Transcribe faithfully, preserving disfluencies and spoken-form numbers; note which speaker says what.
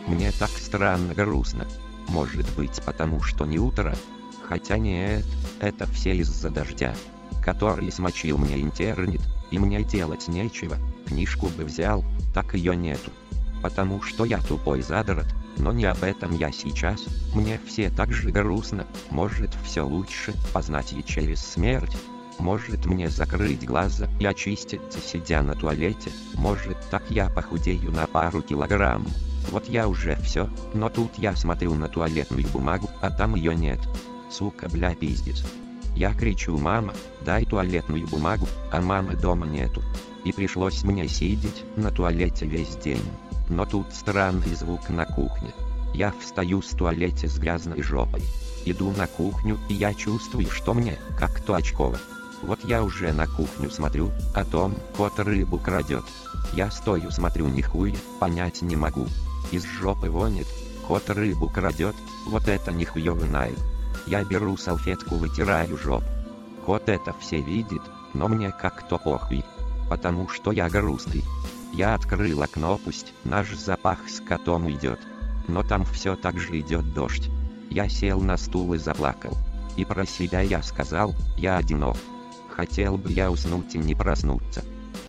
Speaker 1: Мне так странно грустно. Может быть, потому что не утро? Хотя нет, это все из-за дождя, который смочил мне интернет, и мне делать нечего. Книжку бы взял, так ее нету. Потому что я тупой задрот, но не об этом я сейчас. Мне все так же грустно. Может, все лучше познать и через смерть? Может, мне закрыть глаза и очиститься, сидя на туалете? Может, так я похудею на пару килограмм? Вот я уже все, но тут я смотрю на туалетную бумагу, а там ее нет. Сука, бля, пиздец. Я кричу: мама, дай туалетную бумагу, а мамы дома нету. И пришлось мне сидеть на туалете весь день. Но тут странный звук на кухне. Я встаю с туалете с грязной жопой. Иду на кухню, и я чувствую, что мне как-то очково. Вот я уже на кухню смотрю, а том кот рыбу крадет. Я стою, смотрю, нихуя понять не могу. Из жопы вонит, кот рыбу крадет, вот это нихуёвый найд. Я беру салфетку, вытираю жопу. Кот это все видит, но мне как-то похуй. Потому что я грустный. Я открыл окно, пусть наш запах с котом идет. Но там все так же идет дождь. Я сел на стул и заплакал. И про себя я сказал: я одинок. Хотел бы я уснуть и не проснуться.